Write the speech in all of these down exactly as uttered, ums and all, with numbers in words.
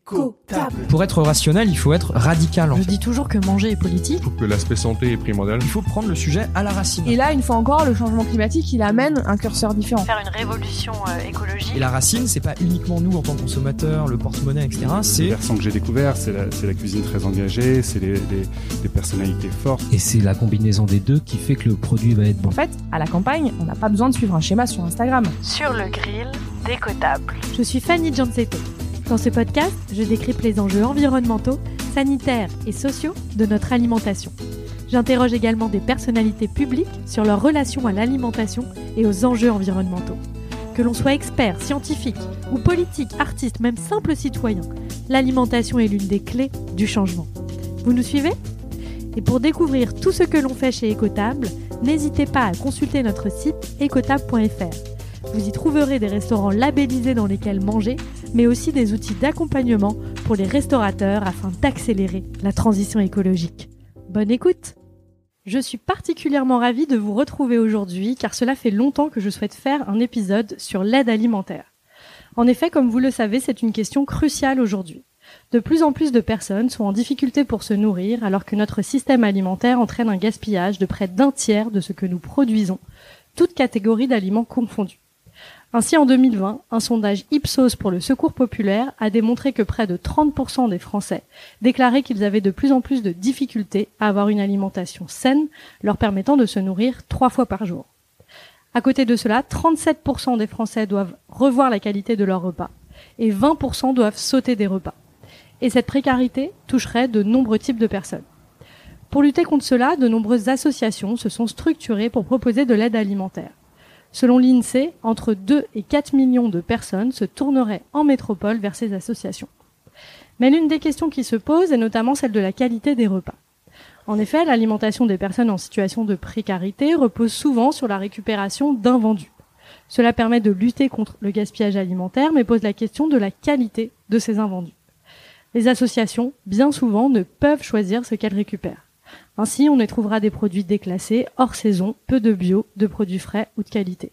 Écotable. Pour être rationnel, il faut être radical. En Je fait. dis toujours que manger est politique. Je trouve que l'aspect santé est primordial. Il faut prendre le sujet à la racine. Et là, une fois encore, le changement climatique, il amène un curseur différent. Faire une révolution euh, écologique. Et la racine, c'est pas uniquement nous en tant que consommateurs, le porte-monnaie, et cetera. C'est le versant que j'ai découvert, c'est la, c'est la cuisine très engagée, c'est les, les, les personnalités fortes. Et c'est la combinaison des deux qui fait que le produit va être bon. En fait, à la campagne, on n'a pas besoin de suivre un schéma sur Instagram. Sur le grill d'Écotable. Je suis Fanny Gianzetto. Dans ce podcast, je décrypte les enjeux environnementaux, sanitaires et sociaux de notre alimentation. J'interroge également des personnalités publiques sur leur relation à l'alimentation et aux enjeux environnementaux. Que l'on soit expert, scientifique ou politique, artiste, même simple citoyen, l'alimentation est l'une des clés du changement. Vous nous suivez ? Et pour découvrir tout ce que l'on fait chez Écotable, n'hésitez pas à consulter notre site écotable point f r. Vous y trouverez des restaurants labellisés dans lesquels manger, mais aussi des outils d'accompagnement pour les restaurateurs afin d'accélérer la transition écologique. Bonne écoute! Je suis particulièrement ravie de vous retrouver aujourd'hui car cela fait longtemps que je souhaite faire un épisode sur l'aide alimentaire. En effet, comme vous le savez, c'est une question cruciale aujourd'hui. De plus en plus de personnes sont en difficulté pour se nourrir alors que notre système alimentaire entraîne un gaspillage de près d'un tiers de ce que nous produisons, toutes catégories d'aliments confondus. Ainsi, en deux mille vingt, un sondage Ipsos pour le Secours populaire a démontré que près de trente pour cent des Français déclaraient qu'ils avaient de plus en plus de difficultés à avoir une alimentation saine, leur permettant de se nourrir trois fois par jour. À côté de cela, trente-sept pour cent des Français doivent revoir la qualité de leurs repas et vingt pour cent doivent sauter des repas. Et cette précarité toucherait de nombreux types de personnes. Pour lutter contre cela, de nombreuses associations se sont structurées pour proposer de l'aide alimentaire. Selon l'INSEE, entre deux et quatre millions de personnes se tourneraient en métropole vers ces associations. Mais l'une des questions qui se posent est notamment celle de la qualité des repas. En effet, l'alimentation des personnes en situation de précarité repose souvent sur la récupération d'invendus. Cela permet de lutter contre le gaspillage alimentaire, mais pose la question de la qualité de ces invendus. Les associations, bien souvent, ne peuvent choisir ce qu'elles récupèrent. Ainsi, on y trouvera des produits déclassés, hors saison, peu de bio, de produits frais ou de qualité.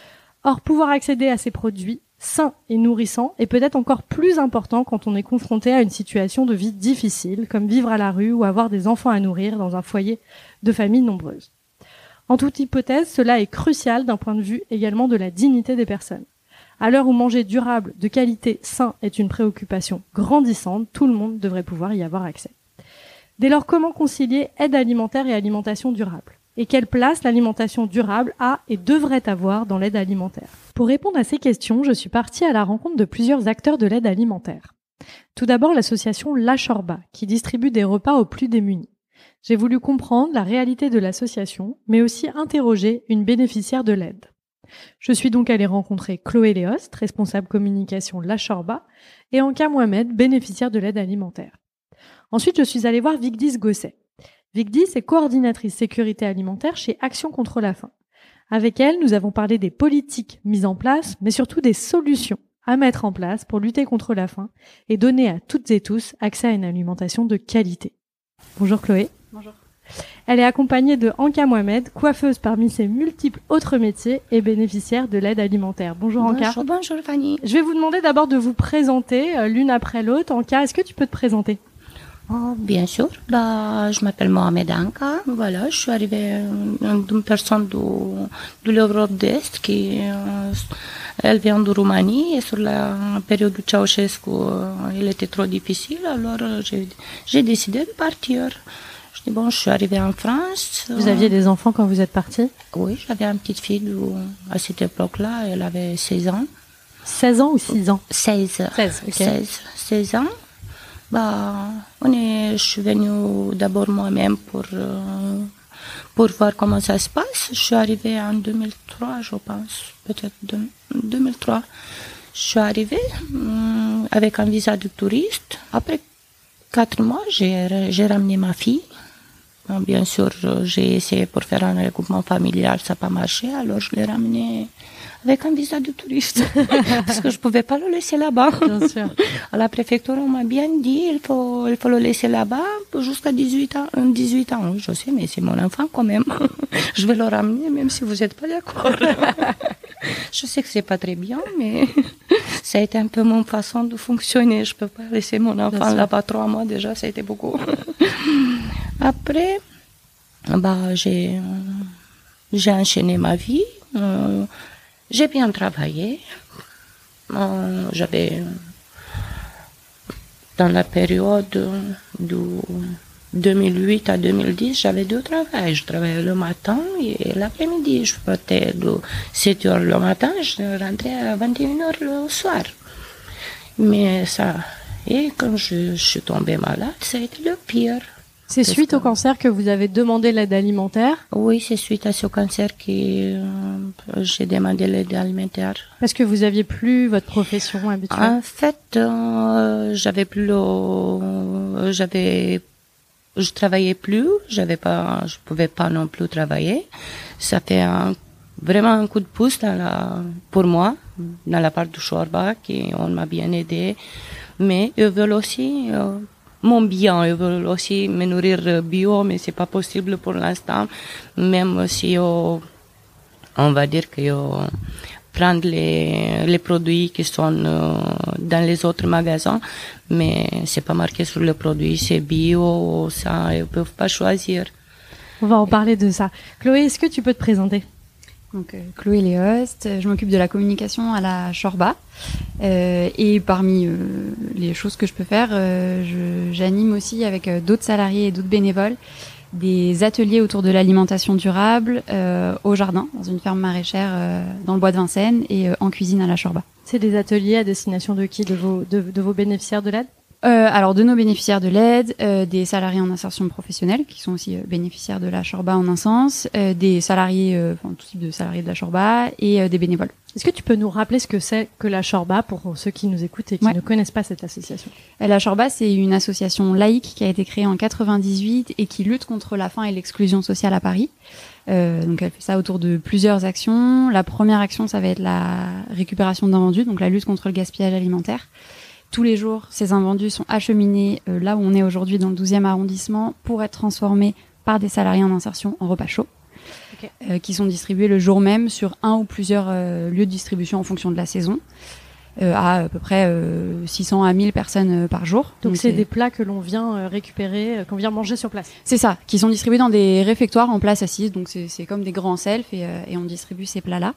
Or, pouvoir accéder à ces produits sains et nourrissants est peut-être encore plus important quand on est confronté à une situation de vie difficile, comme vivre à la rue ou avoir des enfants à nourrir dans un foyer de familles nombreuses. En toute hypothèse, cela est crucial d'un point de vue également de la dignité des personnes. À l'heure où manger durable, de qualité, sain est une préoccupation grandissante, tout le monde devrait pouvoir y avoir accès. Dès lors, comment concilier aide alimentaire et alimentation durable ? Et quelle place l'alimentation durable a et devrait avoir dans l'aide alimentaire ? Pour répondre à ces questions, je suis partie à la rencontre de plusieurs acteurs de l'aide alimentaire. Tout d'abord, l'association La Chorba, qui distribue des repas aux plus démunis. J'ai voulu comprendre la réalité de l'association, mais aussi interroger une bénéficiaire de l'aide. Je suis donc allée rencontrer Chloé Léost, responsable communication La Chorba, et Anka Mohamed, bénéficiaire de l'aide alimentaire. Ensuite, je suis allée voir Vigdis Gosset. Vigdis est coordinatrice sécurité alimentaire chez Action contre la faim. Avec elle, nous avons parlé des politiques mises en place, mais surtout des solutions à mettre en place pour lutter contre la faim et donner à toutes et tous accès à une alimentation de qualité. Bonjour Chloé. Bonjour. Elle est accompagnée de Anka Mohamed, coiffeuse parmi ses multiples autres métiers et bénéficiaire de l'aide alimentaire. Bonjour Anka. Bonjour, bonjour Fanny. Je vais vous demander d'abord de vous présenter euh, l'une après l'autre. Anka, est-ce que tu peux te présenter ? Oh, bien sûr. Bah, je m'appelle Mohamed Anka. Voilà, je suis arrivée euh, d'une personne de, de l'Europe de l'Est qui euh, elle vient de Roumanie et sur la période de Ceausescu, euh, il était trop difficile. Alors, euh, j'ai, j'ai décidé de partir. Je dis bon, je suis arrivée en France. Vous euh, aviez des enfants quand vous êtes partie ? Oui, j'avais une petite fille de, à cette époque-là. Elle avait seize ans. seize ans ou six ans ? seize. seize, ok. seize, seize ans. Bah, on est, je suis venue d'abord moi-même pour, euh, pour voir comment ça se passe. Je suis arrivée en deux mille trois, je pense, peut-être de, deux mille trois. Je suis arrivée euh, avec un visa de touriste. Après quatre mois, j'ai, j'ai ramené ma fille. Bien sûr, j'ai essayé pour faire un regroupement familial, ça n'a pas marché, alors je l'ai ramenée avec un visa de touriste. Parce que je pouvais pas le laisser là-bas. Bien sûr. À la préfecture, on m'a bien dit, il faut, il faut le laisser là-bas jusqu'à dix-huit ans. dix-huit ans, oui, je sais, mais c'est mon enfant quand même. Je vais le ramener, même si vous n'êtes pas d'accord. Je sais que c'est pas très bien, mais ça a été un peu mon façon de fonctionner. Je peux pas laisser mon enfant là-bas trois mois déjà, ça a été beaucoup. Après, bah, j'ai, j'ai enchaîné ma vie. Euh, j'ai bien travaillé. Euh, j'avais, dans la période de deux mille huit à deux mille dix, j'avais deux travails. Je travaillais le matin et l'après-midi. Je partais de sept heures le matin, je rentrais à vingt et une heures le soir. Mais ça, et quand je, je suis tombée malade, ça a été le pire. C'est suite au cancer que vous avez demandé l'aide alimentaire? Oui, c'est suite à ce cancer que euh, j'ai demandé l'aide alimentaire. Parce que vous aviez plus votre profession habituelle? En fait, euh, j'avais plus le, euh, j'avais, je travaillais plus, j'avais pas, je pouvais pas non plus travailler. Ça fait un, vraiment un coup de pouce dans la, pour moi, dans la part du Shorba, qui on m'a bien aidé. Mais ils veulent aussi, euh, mon bien, ils veulent aussi me nourrir bio, mais c'est pas possible pour l'instant. Même si on, on va dire que on prendre les, les produits qui sont euh, dans les autres magasins, mais c'est pas marqué sur le produit, c'est bio, ça, ils peuvent pas choisir. On va en parler de ça. Chloé, est-ce que tu peux te présenter? Donc euh, Chloé Léost, je m'occupe de la communication à la Shorba euh, et parmi euh, les choses que je peux faire, euh, je, j'anime aussi avec euh, d'autres salariés et d'autres bénévoles des ateliers autour de l'alimentation durable euh, au jardin, dans une ferme maraîchère euh, dans le bois de Vincennes et euh, en cuisine à la Shorba. C'est des ateliers à destination de qui? De vos, de, de vos bénéficiaires de l'aide? Euh, alors de nos bénéficiaires de l'aide, euh, des salariés en insertion professionnelle qui sont aussi euh, bénéficiaires de la Shorba en un sens, euh, des salariés, euh, enfin tout type de salariés de la Shorba et euh, des bénévoles. Est-ce que tu peux nous rappeler ce que c'est que la Shorba pour ceux qui nous écoutent et qui ouais. ne connaissent pas cette association? La Shorba, c'est une association laïque qui a été créée en quatre-vingt-dix-huit et qui lutte contre la faim et l'exclusion sociale à Paris. Euh, donc elle fait ça autour de plusieurs actions. La première action, ça va être la récupération d'invendus, donc la lutte contre le gaspillage alimentaire. Tous les jours, ces invendus sont acheminés euh, là où on est aujourd'hui dans le douzième arrondissement pour être transformés par des salariés en insertion en repas chauds, okay. euh, qui sont distribués le jour même sur un ou plusieurs euh, lieux de distribution en fonction de la saison, euh, à à peu près euh, six cents à mille personnes euh, par jour. Donc, Donc c'est, c'est des plats que l'on vient euh, récupérer, euh, qu'on vient manger sur place. C'est ça, qui sont distribués dans des réfectoires en place assise, donc c'est, c'est comme des grands selfs et, euh, et on distribue ces plats-là.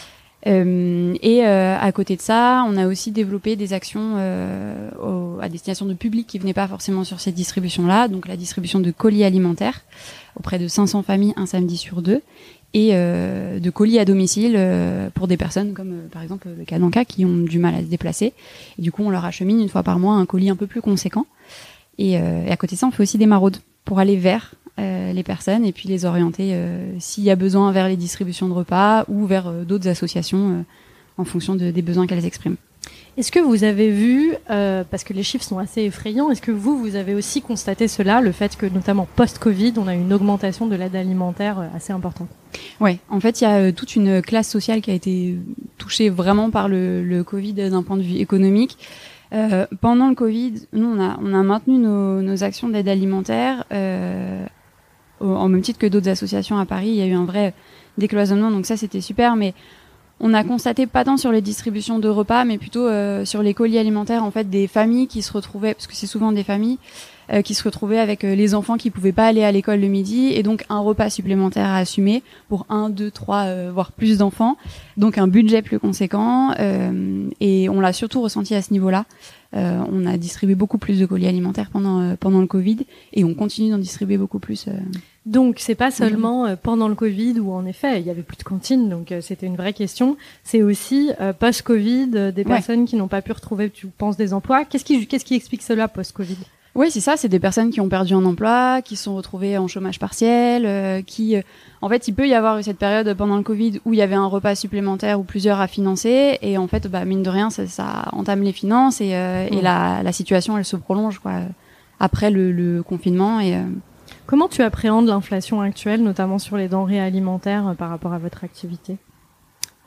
Euh, et euh, à côté de ça, on a aussi développé des actions euh, au, à destination de publics qui venaient pas forcément sur cette distribution-là, donc la distribution de colis alimentaires auprès de cinq cents familles un samedi sur deux, et euh, de colis à domicile euh, pour des personnes comme euh, par exemple le cas d'Anka qui ont du mal à se déplacer. Et du coup, on leur achemine une fois par mois un colis un peu plus conséquent. Et, euh, et à côté de ça, on fait aussi des maraudes pour aller vers Euh, les personnes et puis les orienter euh, s'il y a besoin vers les distributions de repas ou vers euh, d'autres associations euh, en fonction de, des besoins qu'elles expriment. Est-ce que vous avez vu, euh, parce que les chiffres sont assez effrayants, est-ce que vous, vous avez aussi constaté cela, le fait que notamment post-Covid, on a une augmentation de l'aide alimentaire assez importante? Ouais, en fait, il y a euh, toute une classe sociale qui a été touchée vraiment par le, le Covid d'un point de vue économique. Euh, pendant le Covid, nous, on a, on a maintenu nos, nos actions d'aide alimentaire euh, en même titre que d'autres associations à Paris. Il y a eu un vrai décloisonnement, donc ça c'était super, mais on a constaté pas tant sur les distributions de repas, mais plutôt euh, sur les colis alimentaires, en fait, des familles qui se retrouvaient, parce que c'est souvent des familles euh, qui se retrouvaient avec euh, les enfants qui pouvaient pas aller à l'école le midi, et donc un repas supplémentaire à assumer pour un, deux, trois, euh, voire plus d'enfants, donc un budget plus conséquent, euh, et on l'a surtout ressenti à ce niveau-là. Euh, on a distribué beaucoup plus de colis alimentaires pendant euh, pendant le Covid et on continue d'en distribuer beaucoup plus. Euh... Donc c'est pas seulement euh, pendant le Covid où en effet il y avait plus de cantines, donc euh, c'était une vraie question. C'est aussi euh, post-Covid euh, des personnes ouais. qui n'ont pas pu retrouver, tu penses, des emplois. Qu'est-ce qui qu'est-ce qui explique cela post-Covid? Oui, c'est ça, c'est des personnes qui ont perdu un emploi, qui se sont retrouvées en chômage partiel, euh, qui... Euh, en fait, il peut y avoir eu cette période pendant le Covid où il y avait un repas supplémentaire ou plusieurs à financer, et en fait, bah, mine de rien, ça, ça entame les finances, et, euh, mmh. et la, la situation, elle se prolonge, quoi, après le, le confinement. Et, euh... Comment tu appréhendes l'inflation actuelle, notamment sur les denrées alimentaires, euh, par rapport à votre activité?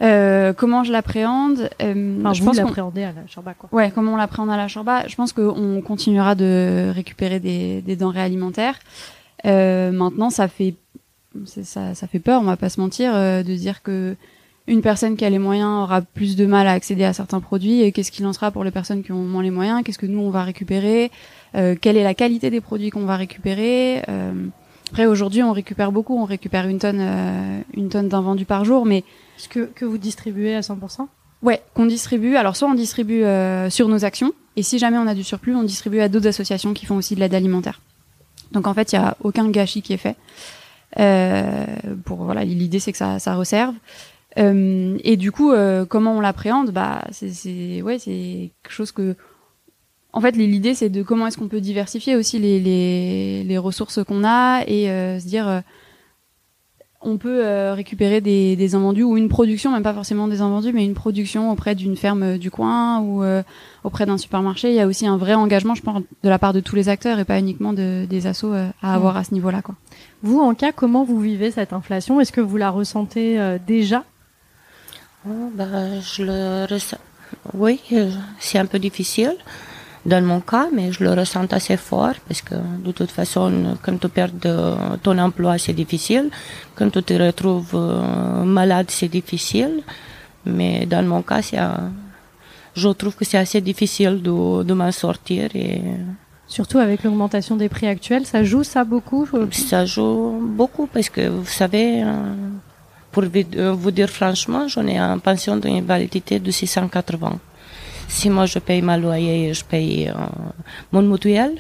Euh, comment je l'appréhende euh, Enfin, je vous pense qu'on- l'appréhendez à la Shorba, quoi. Ouais, comment on l'appréhende à la Shorba. Je pense qu'on continuera de récupérer des, des denrées alimentaires. Euh, maintenant, ça fait c'est- ça, ça fait peur, on va pas se mentir, euh, de dire que une personne qui a les moyens aura plus de mal à accéder à certains produits. Et qu'est-ce qu'il en sera pour les personnes qui ont moins les moyens? Qu'est-ce que nous on va récupérer? euh, Quelle est la qualité des produits qu'on va récupérer? euh, Après, aujourd'hui, on récupère beaucoup. On récupère une tonne, euh, une tonne d'invendus par jour, mais Est-ce que, que vous distribuez à cent pour cent? ouais, qu'on distribue. Alors, soit on distribue euh, sur nos actions, et si jamais on a du surplus, on distribue à d'autres associations qui font aussi de l'aide alimentaire. Donc, en fait, il y a aucun gâchis qui est fait. Euh, pour voilà, l'idée c'est que ça, ça resserve. Euh, et du coup, euh, comment on l'appréhende? Bah, c'est, c'est, ouais, c'est quelque chose que. En fait, l'idée c'est de comment est-ce qu'on peut diversifier aussi les les, les ressources qu'on a et euh, se dire. Euh, on peut euh, récupérer des, des invendus ou une production, même pas forcément des invendus, mais une production auprès d'une ferme euh, du coin ou euh, auprès d'un supermarché. Il y a aussi un vrai engagement, je pense, de la part de tous les acteurs et pas uniquement de, des assos euh, à avoir à ce niveau-là, quoi. Vous, en cas, comment vous vivez cette inflation? Est-ce que vous la ressentez euh, déjà? Oh, bah, je le ressens. Oui, euh, c'est un peu difficile dans mon cas, mais je le ressens assez fort parce que de toute façon, quand tu perds de- ton emploi, c'est difficile. Quand tu te retrouves euh, malade, c'est difficile. Mais dans mon cas, c'est, un- je trouve que c'est assez difficile de, de m'en sortir et Surtout avec l'augmentation des prix actuels, ça joue ça beaucoup? ça joue beaucoup parce que vous savez, euh, pour vi- euh, vous dire franchement, j'en ai une pension d'invalidité de six cent quatre-vingts. Si moi je paye ma loyer et je paye euh, mon mutuelle,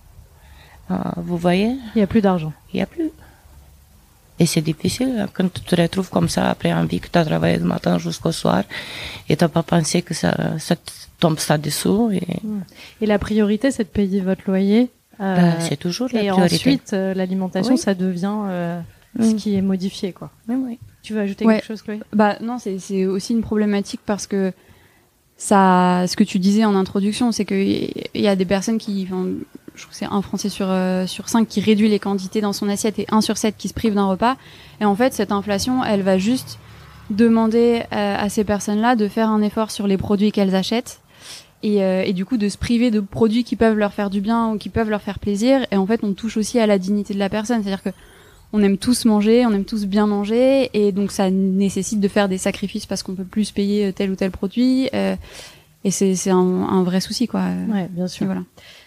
euh, vous voyez, Il n'y a plus d'argent. il n'y a plus. Et c'est difficile hein, quand tu te retrouves comme ça après un vie que tu as travaillé du matin jusqu'au soir et tu n'as pas pensé que ça, ça te tombe ça dessous. Et, Et la priorité, c'est de payer votre loyer. euh, bah, c'est toujours la et priorité. ensuite, euh, l'alimentation, Oui. ça devient euh, Mm. ce qui est modifié, quoi. Oui, oui. Tu veux ajouter Ouais. quelque chose, Chloé? Bah non, c'est c'est aussi une problématique parce que ça, ce que tu disais en introduction, c'est que il y a des personnes qui, enfin, je trouve que c'est un Français sur euh, sur cinq qui réduit les quantités dans son assiette et un sur sept qui se prive d'un repas. Et en fait, cette inflation, elle va juste demander euh, à ces personnes-là de faire un effort sur les produits qu'elles achètent et, euh, et du coup de se priver de produits qui peuvent leur faire du bien ou qui peuvent leur faire plaisir. Et en fait, on touche aussi à la dignité de la personne, c'est-à-dire que on aime tous manger, on aime tous bien manger, et donc ça nécessite de faire des sacrifices parce qu'on peut plus se payer tel ou tel produit, euh, et c'est c'est un, un vrai souci, quoi. Ouais, bien sûr. Et voilà.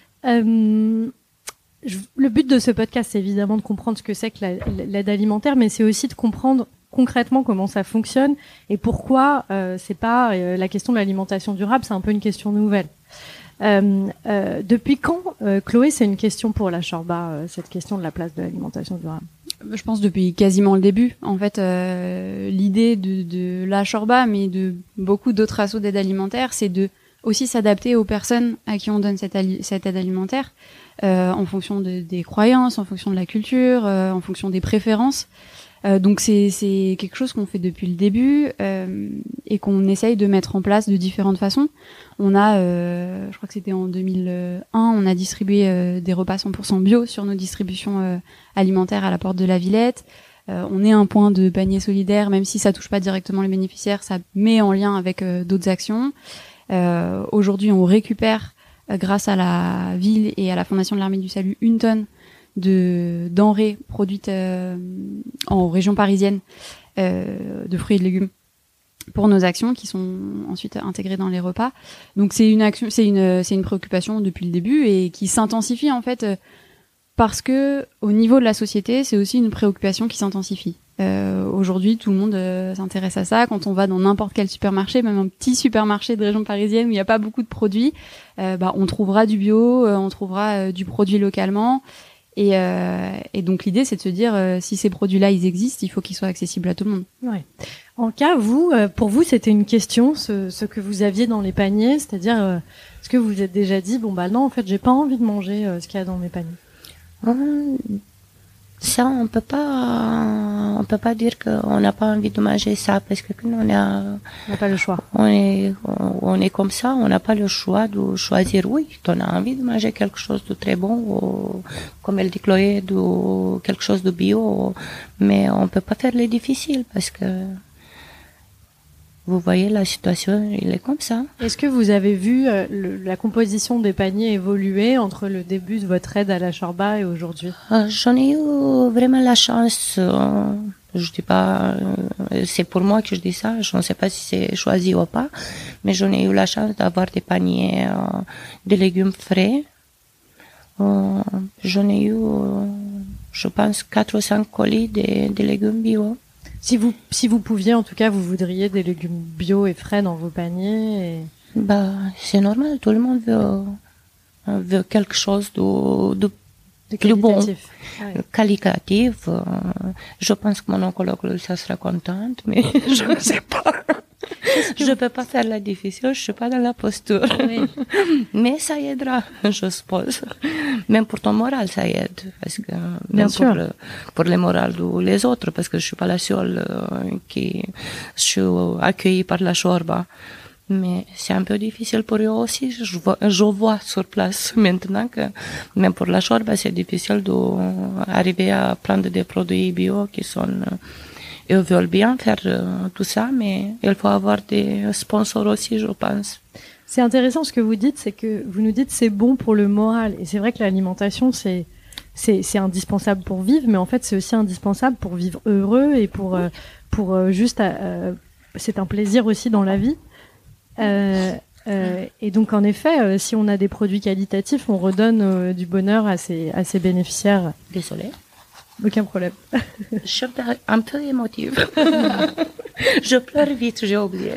Euh, je- le but de ce podcast, c'est évidemment de comprendre ce que c'est que la- l'aide alimentaire, mais c'est aussi de comprendre concrètement comment ça fonctionne et pourquoi euh, c'est pas euh, la question de l'alimentation durable, c'est un peu une question nouvelle. Euh, euh, depuis quand, euh, Chloé, c'est une question pour la Shorba, euh, cette question de la place de l'alimentation durable? Je pense depuis quasiment le début. En fait, euh, l'idée de, de la Shorba, mais de beaucoup d'autres assos d'aide alimentaire, c'est de aussi s'adapter aux personnes à qui on donne cette, ali- cette aide alimentaire, euh, en fonction de, des croyances, en fonction de la culture, euh, en fonction des préférences. Euh, donc c'est c'est quelque chose qu'on fait depuis le début euh, et qu'on essaye de mettre en place de différentes façons. On a, euh, je crois que c'était en deux mille un, on a distribué euh, des repas cent pour cent bio sur nos distributions euh, alimentaires à la porte de la Villette. Euh, on est un point de panier solidaire, même si ça touche pas directement les bénéficiaires, ça met en lien avec euh, d'autres actions. Euh, aujourd'hui, on récupère, euh, grâce à la ville et à la Fondation de l'Armée du Salut, une tonne de denrées produites euh, en région parisienne, euh, de fruits et de légumes pour nos actions qui sont ensuite intégrées dans les repas. Donc c'est une action, c'est une c'est une préoccupation depuis le début et qui s'intensifie en fait euh, parce que au niveau de la société, c'est aussi une préoccupation qui s'intensifie. Euh, aujourd'hui, tout le monde euh, s'intéresse à ça. Quand on va dans n'importe quel supermarché, même un petit supermarché de région parisienne où il n'y a pas beaucoup de produits, euh, bah on trouvera du bio, euh, on trouvera euh, du produit localement. Et, euh, et donc l'idée, c'est de se dire, euh, si ces produits-là, ils existent, il faut qu'ils soient accessibles à tout le monde. Ouais. En cas, vous, euh, pour vous, c'était une question, ce, ce que vous aviez dans les paniers, c'est-à-dire, euh, est-ce que vous vous êtes déjà dit, bon bah non, en fait, j'ai pas envie de manger euh, ce qu'il y a dans mes paniers? Hum, Ça, on peut pas, on peut pas dire qu'on n'a pas envie de manger ça parce que quand on a, On n'a pas le choix. on est, on, on est comme ça, on n'a pas le choix de choisir. Oui, on a envie de manger quelque chose de très bon, ou, comme elle dit Chloé, de quelque chose de bio, mais on peut pas faire les difficiles parce que vous voyez, la situation, il est comme ça. Est-ce que vous avez vu euh, le, la composition des paniers évoluer entre le début de votre aide à la Chorba et aujourd'hui? euh, J'en ai eu vraiment la chance. Euh, je dis pas, euh, c'est pour moi que je dis ça. Je ne sais pas si c'est choisi ou pas, mais j'en ai eu la chance d'avoir des paniers euh, de légumes frais. Euh, j'en ai eu, euh, je pense, quatre ou cinq colis de, de légumes bio. Si vous, si vous pouviez, en tout cas, vous voudriez des légumes bio et frais dans vos paniers et... Bah, c'est normal, tout le monde veut, veut quelque chose de, de, de plus bon, ouais. qualitatif. Je pense que mon oncologue, ça sera contente, mais je ne sais pas. Je ne peux pas faire la difficile, je suis pas dans la posture. Oui. Mais ça aidera, je suppose. Même pour ton moral, ça aide. Parce que, Bien même sûr. Pour, le, pour le moral des autres, parce que je suis pas la seule euh, qui je suis accueillie par la Chorba. Mais c'est un peu difficile pour eux aussi. Je vois, je vois sur place maintenant que même pour la Chorba, c'est difficile d'arriver à prendre des produits bio qui sont... Ils veulent bien faire euh, tout ça, mais il faut avoir des sponsors aussi, je pense. C'est intéressant ce que vous dites, c'est que vous nous dites c'est bon pour le moral. Et c'est vrai que l'alimentation, c'est, c'est, c'est indispensable pour vivre, mais en fait, c'est aussi indispensable pour vivre heureux et pour, euh, pour euh, juste, euh, c'est un plaisir aussi dans la vie. Euh, euh, et donc, en effet, euh, si on a des produits qualitatifs, on redonne euh, du bonheur à ses, à ses bénéficiaires. Désolée. Aucun problème. Je suis un peu émotive. Je pleure vite, j'ai oublié.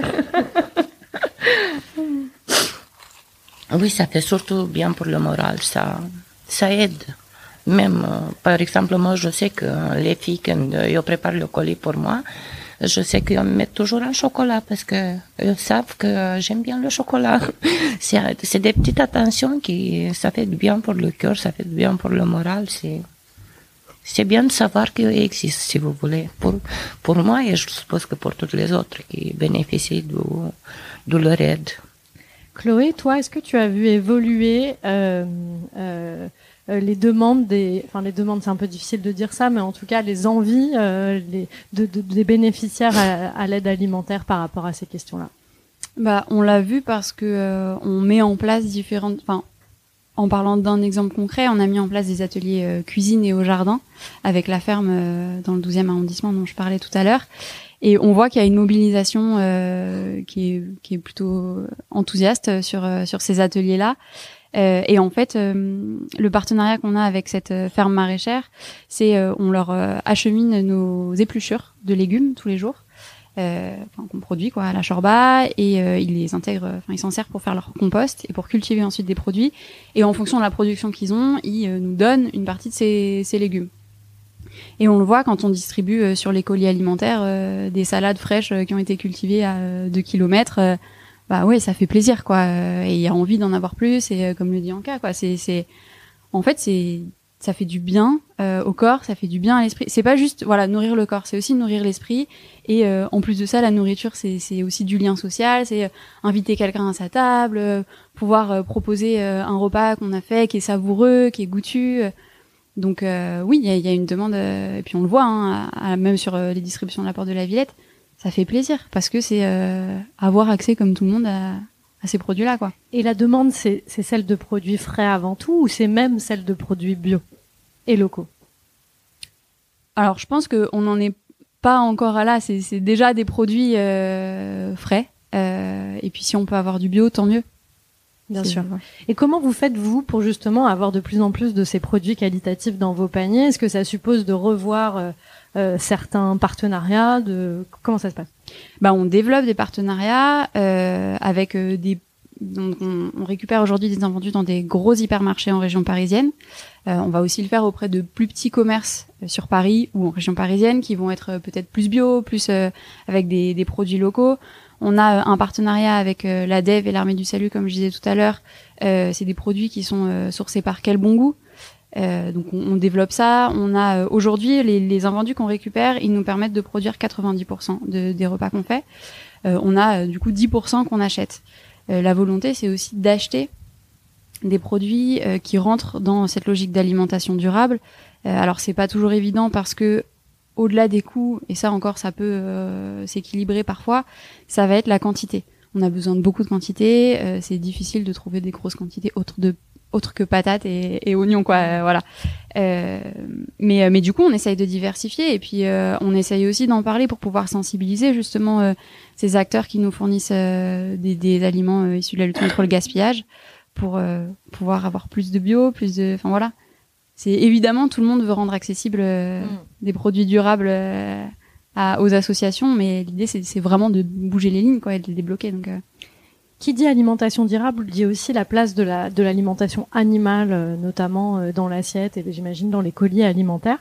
Oui, ça fait surtout bien pour le moral, ça, ça aide. Même, euh, par exemple, moi, je sais que les filles, quand euh, ils préparent le colis pour moi, je sais qu'ils me mettent toujours un chocolat parce que ils savent que j'aime bien le chocolat. C'est, c'est des petites attentions qui, ça fait du bien pour le cœur, ça fait du bien pour le moral, c'est... C'est bien de savoir qu'il existe, si vous voulez, pour, pour moi et je suppose que pour toutes les autres qui bénéficient de, de leur aide. Chloé, toi, est-ce que tu as vu évoluer euh, euh, les demandes des, enfin les demandes, c'est un peu difficile de dire ça, mais en tout cas les envies euh, les, de, de, des bénéficiaires à, à l'aide alimentaire par rapport à ces questions-là? Bah, on l'a vu parce que euh, on met en place différentes, enfin. En parlant d'un exemple concret, on a mis en place des ateliers euh, cuisine et au jardin avec la ferme euh, dans le douzième arrondissement dont je parlais tout à l'heure. Et on voit qu'il y a une mobilisation euh, qui est, qui est plutôt enthousiaste sur, euh, sur ces ateliers-là. Euh, et en fait, euh, le partenariat qu'on a avec cette euh, ferme maraîchère, c'est euh, on leur euh, achemine nos épluchures de légumes tous les jours. Euh, enfin, qu'on produit quoi à la Chorba et euh, ils les intègrent, enfin ils s'en servent pour faire leur compost et pour cultiver ensuite des produits et en fonction de la production qu'ils ont, ils euh, nous donnent une partie de ces, ces légumes. Et on le voit quand on distribue euh, sur les colis alimentaires euh, des salades fraîches euh, qui ont été cultivées à euh, deux kilomètres, euh, bah ouais ça fait plaisir quoi euh, et il y a envie d'en avoir plus et euh, comme le dit Anka quoi, c'est c'est en fait c'est ça fait du bien euh, au corps, ça fait du bien à l'esprit. C'est pas juste voilà nourrir le corps, c'est aussi nourrir l'esprit. Et euh, en plus de ça, la nourriture, c'est, c'est aussi du lien social, c'est euh, inviter quelqu'un à sa table, euh, pouvoir euh, proposer euh, un repas qu'on a fait, qui est savoureux, qui est goûtu. Donc euh, oui, il y a, y a une demande, euh, et puis on le voit, hein, à, à, même sur euh, les distributions de la Porte de la Villette, ça fait plaisir parce que c'est euh, avoir accès comme tout le monde à, à ces produits-là, quoi. Et la demande, c'est, c'est celle de produits frais avant tout, ou c'est même celle de produits bio et locaux? Alors, je pense qu'on n'en est pas encore à là. C'est, c'est déjà des produits euh, frais. Euh, et puis, si on peut avoir du bio, tant mieux. Bien c'est sûr. Vrai. Et comment vous faites, vous, pour justement avoir de plus en plus de ces produits qualitatifs dans vos paniers? Est-ce que ça suppose de revoir euh, euh, certains partenariats de... Comment ça se passe? Bah, on développe des partenariats euh, avec euh, des... Donc, on, on récupère aujourd'hui des invendus dans des gros hypermarchés en région parisienne. Euh, on va aussi le faire auprès de plus petits commerces euh, sur Paris ou en région parisienne qui vont être euh, peut-être plus bio, plus euh, avec des, des produits locaux. On a euh, un partenariat avec euh, l'A D E V et l'Armée du Salut, comme je disais tout à l'heure. Euh, c'est des produits qui sont euh, sourcés par Quel Bon Goût. Euh, donc on, on développe ça. On a euh, aujourd'hui les, les invendus qu'on récupère, ils nous permettent de produire quatre-vingt-dix pour cent de, des repas qu'on fait. Euh, on a euh, du coup dix pour cent qu'on achète. Euh, la volonté, c'est aussi d'acheter des produits euh, qui rentrent dans cette logique d'alimentation durable. Euh, alors c'est pas toujours évident parce que au-delà des coûts, et ça encore, ça peut euh, s'équilibrer parfois, ça va être la quantité. On a besoin de beaucoup de quantité, euh, c'est difficile de trouver des grosses quantités autres de autres que patates et, et oignons, quoi. Euh, voilà. Euh, mais mais du coup, on essaye de diversifier et puis euh, on essaye aussi d'en parler pour pouvoir sensibiliser justement euh, ces acteurs qui nous fournissent euh, des, des aliments euh, issus de la lutte contre le gaspillage, pour euh, pouvoir avoir plus de bio, plus de, enfin voilà. C'est évidemment, tout le monde veut rendre accessible euh, mmh. des produits durables euh, à, aux associations, mais l'idée c'est, c'est vraiment de bouger les lignes, quoi, et de les débloquer. Donc, euh... qui dit alimentation durable dit aussi la place de la de l'alimentation animale, euh, notamment euh, dans l'assiette et j'imagine dans les colis alimentaires.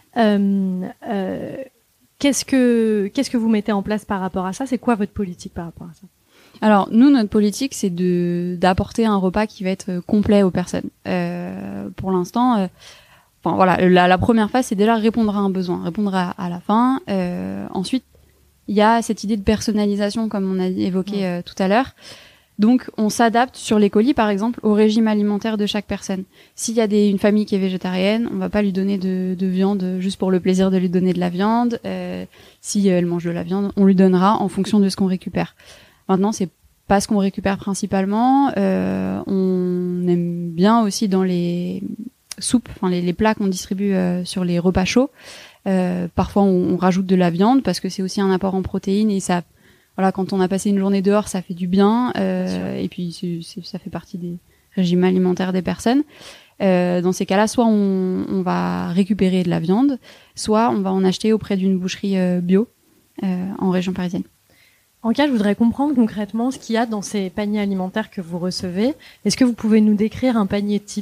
Euh, euh, qu'est-ce que qu'est-ce que vous mettez en place par rapport à ça ? C'est quoi votre politique par rapport à ça ? Alors nous, notre politique, c'est de d'apporter un repas qui va être complet aux personnes. Euh, pour l'instant, euh, enfin voilà, la, la première phase, c'est déjà répondre à un besoin, répondre à, à la faim. Euh, ensuite, il y a cette idée de personnalisation, comme on a évoqué euh, tout à l'heure. Donc, on s'adapte sur les colis, par exemple, au régime alimentaire de chaque personne. S'il y a des, une famille qui est végétarienne, on va pas lui donner de, de viande juste pour le plaisir de lui donner de la viande. Euh, si elle mange de la viande, on lui donnera en fonction de ce qu'on récupère. Maintenant, c'est pas ce qu'on récupère principalement. Euh, on aime bien aussi dans les soupes, enfin les, les plats qu'on distribue euh, sur les repas chauds. Euh, parfois, on, on rajoute de la viande parce que c'est aussi un apport en protéines et ça, voilà, quand on a passé une journée dehors, ça fait du bien. Euh, et puis, c'est, c'est, ça fait partie des régimes alimentaires des personnes. Euh, dans ces cas-là, soit on, on va récupérer de la viande, soit on va en acheter auprès d'une boucherie euh, bio euh, en région parisienne. Anka, je voudrais comprendre concrètement ce qu'il y a dans ces paniers alimentaires que vous recevez. Est-ce que vous pouvez nous décrire un panier type ?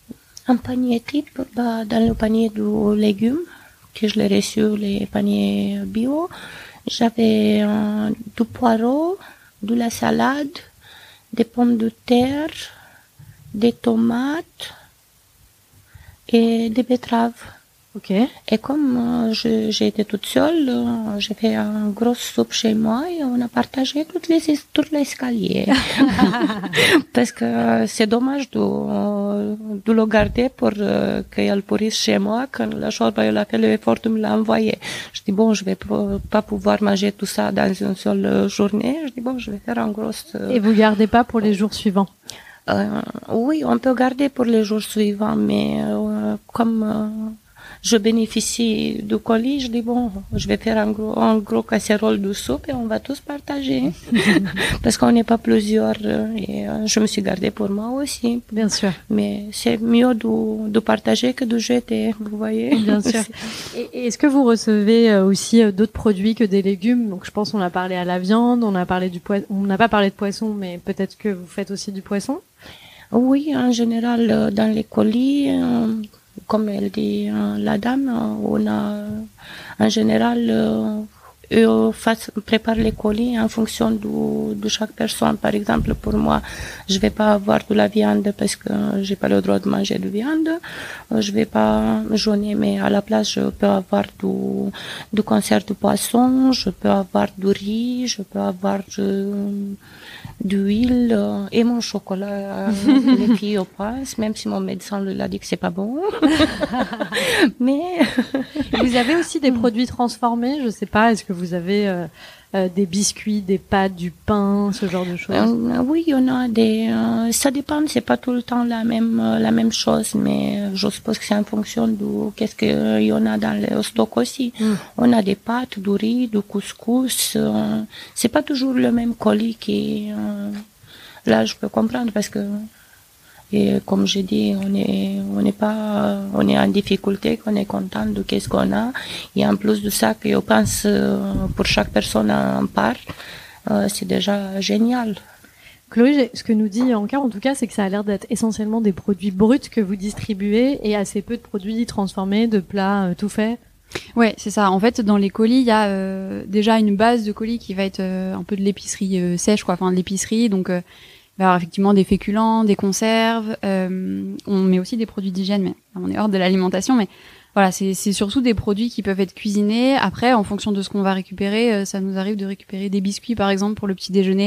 Un panier type, bah, dans le panier de légumes, que je l'ai reçu, les paniers bio, j'avais euh, du poireau, de la salade, des pommes de terre, des tomates et des betteraves. Ok. Et comme euh, je, j'ai été toute seule, euh, j'ai fait une grosse soupe chez moi et on a partagé toutes les, tout l'escalier. Parce que c'est dommage de, euh, de le garder pour euh, qu'elle pourrisse chez moi quand la chorba a fait l'effort de me l'envoyer. Je dis bon, je vais p- pas pouvoir manger tout ça dans une seule journée. Je dis bon, je vais faire un gros... Euh... Et vous gardez pas pour les jours suivants ? euh, Oui, on peut garder pour les jours suivants, mais euh, comme... Euh, je bénéficie du colis, je dis bon, je vais faire un gros, un gros casserole de soupe et on va tous partager. Parce qu'on n'est pas plusieurs et je me suis gardée pour moi aussi. Bien sûr. Mais c'est mieux de, de partager que de jeter, vous voyez. Bien sûr. Et, et est-ce que vous recevez aussi d'autres produits que des légumes ? Donc je pense qu'on a parlé à la viande, on a parlé du poisson, on n'a pas parlé de poisson, mais peut-être que vous faites aussi du poisson ? Oui, en général, dans les colis, euh, comme elle dit euh, la dame, on a en général euh, eux fassent, préparent les colis en fonction de, de chaque personne. Par exemple, pour moi, je vais pas avoir de la viande parce que j'ai pas le droit de manger de viande. Je vais pas jeûner, mais à la place, je peux avoir du, du concert de poisson, je peux avoir du riz, je peux avoir de, d'huile euh, et mon chocolat. Euh, les filles au passe, même si mon médecin lui a dit que c'est pas bon. Mais vous avez aussi des produits transformés, je sais pas, est-ce que vous avez euh, euh, des biscuits, des pâtes, du pain, ce genre de choses? euh, Oui, il y en a des. Euh, ça dépend, c'est pas tout le temps la même euh, la même chose, mais je suppose que c'est en fonction de qu'est-ce qu'il y en a dans le stock aussi. Mm. On a des pâtes, du riz, du couscous. Euh, c'est pas toujours le même colis qui. Euh, là, je peux comprendre parce que. Et comme j'ai dit, on est, on n'est pas, on est en difficulté, qu'on est content de qu'est-ce qu'on a. Et en plus de ça, que je pense pour chaque personne en part, euh, c'est déjà génial. Chloé, ce que nous dit Anka, en tout cas, c'est que ça a l'air d'être essentiellement des produits bruts que vous distribuez et assez peu de produits transformés, de plats euh, tout faits. Ouais, c'est ça. En fait, dans les colis, il y a euh, déjà une base de colis qui va être euh, un peu de l'épicerie euh, sèche, quoi, enfin de l'épicerie, donc. Euh, Alors effectivement des féculents, des conserves, euh, on met aussi des produits d'hygiène, mais on est hors de l'alimentation, mais voilà, c'est, c'est surtout des produits qui peuvent être cuisinés. Après, en fonction de ce qu'on va récupérer, euh, ça nous arrive de récupérer des biscuits par exemple pour le petit déjeuner.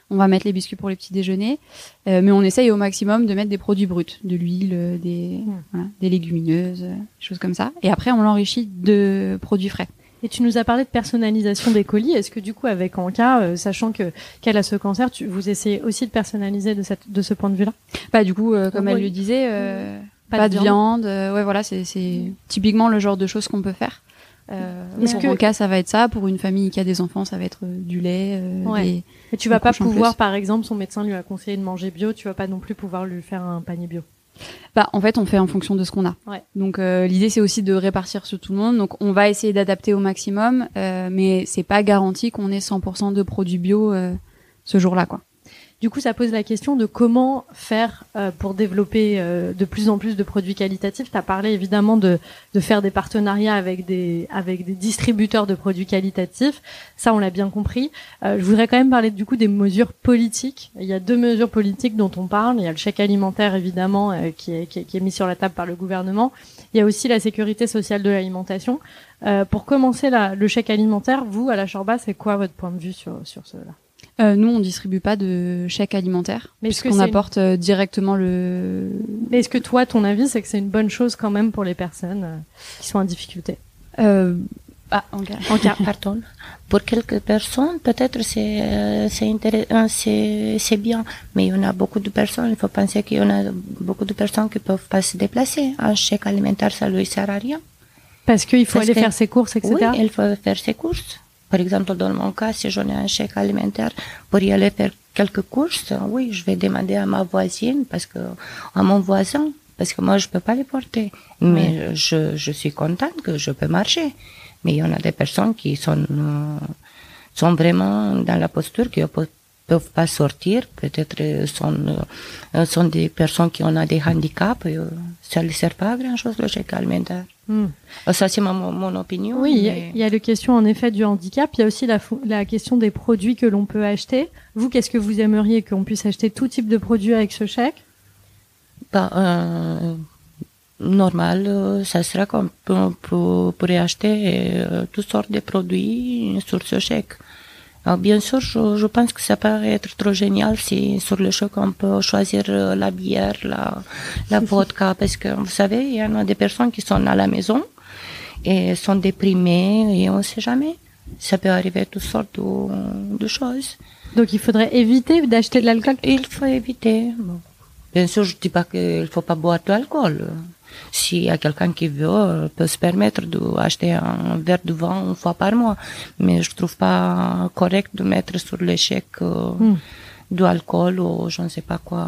on va mettre les biscuits pour les petits déjeuners, euh, mais on essaye au maximum de mettre des produits bruts, de l'huile, des, mmh. voilà, des légumineuses, des choses comme ça. Et après, on l'enrichit de produits frais. Et tu nous as parlé de personnalisation des colis. Est-ce que du coup, avec Anka, euh, sachant que qu'elle a ce cancer, tu, vous essayez aussi de personnaliser de, cette, de ce point de vue-là? Bah du coup, euh, comme oh, elle oui. le disait, euh, pas, pas de de viande. viande. Euh, ouais, voilà, c'est, c'est typiquement le genre de choses qu'on peut faire. Euh, Est-ce pour que... Anka, ça va être ça. Pour une famille qui a des enfants, ça va être euh, du lait. Euh, ouais. des, Mais tu vas pas pouvoir, par exemple, son médecin lui a conseillé de manger bio. Tu vas pas non plus pouvoir lui faire un panier bio. Bah, en fait, on fait en fonction de ce qu'on a. Ouais. Donc, euh, l'idée, c'est aussi de répartir sur tout le monde. Donc, on va essayer d'adapter au maximum, euh, mais c'est pas garanti qu'on ait cent pour cent de produits bio euh, ce jour-là, quoi. Du coup, ça pose la question de comment faire euh, pour développer euh, de plus en plus de produits qualitatifs. Tu as parlé évidemment de, de faire des partenariats avec des, avec des distributeurs de produits qualitatifs. Ça, on l'a bien compris. Euh, je voudrais quand même parler du coup des mesures politiques. Il y a deux mesures politiques dont on parle. Il y a le chèque alimentaire, évidemment, euh, qui, est, qui, est, qui est mis sur la table par le gouvernement. Il y a aussi la sécurité sociale de l'alimentation. Euh, pour commencer, la, le chèque alimentaire, vous, à la Chorba, c'est quoi votre point de vue sur, sur cela ? Euh, nous, on distribue pas de chèque alimentaire, mais puisqu'on apporte une... directement le... Mais est-ce que toi, ton avis, c'est que c'est une bonne chose quand même pour les personnes euh, qui sont en difficulté? euh... Ah, en cas. En cas, pardon. Pour quelques personnes, peut-être c'est, euh, c'est intéressant, c'est, c'est bien. Mais il y en a beaucoup de personnes, il faut penser qu'il y en a beaucoup de personnes qui peuvent pas se déplacer. Un chèque alimentaire, ça lui sert à rien. Parce qu'il faut Parce aller que, faire ses courses, et cetera. Oui, il faut faire ses courses. Par exemple, dans mon cas, si j'en ai un chèque alimentaire pour y aller faire quelques courses, oui, je vais demander à ma voisine, parce que, à mon voisin, parce que moi, je peux pas les porter. Mais ouais. je, je suis contente que je peux marcher. Mais il y en a des personnes qui sont, euh, sont vraiment dans la posture, qui peuvent, peuvent pas sortir. Peut-être sont, euh, sont des personnes qui ont des handicaps. Euh, ça ne sert pas à grand chose, le chèque alimentaire. Hmm. Ça, c'est mon, mon opinion. Oui, mais... il y a la question, en effet, du handicap. Il y a aussi la, la question des produits que l'on peut acheter. Vous, qu'est-ce que vous aimeriez qu'on puisse acheter tout type de produits avec ce chèque? Bah, euh, normal, euh, ça sera qu'on peut, peut, pourrait acheter euh, toutes sortes de produits sur ce chèque. Alors, bien sûr, je, je pense que ça peut être trop génial si sur le chèque on peut choisir la bière, la, la vodka, parce que vous savez, il y en a des personnes qui sont à la maison et sont déprimées et on ne sait jamais. Ça peut arriver toutes sortes de, de choses. Donc il faudrait éviter d'acheter de l'alcool? Il faut éviter. Bon. Bien sûr, je ne dis pas qu'il ne faut pas boire de l'alcool. S'il y a quelqu'un qui veut, peut se permettre d'acheter un verre de vin une fois par mois. Mais je ne trouve pas correct de mettre sur les chèques euh, mm. de l'alcool ou je ne sais pas quoi.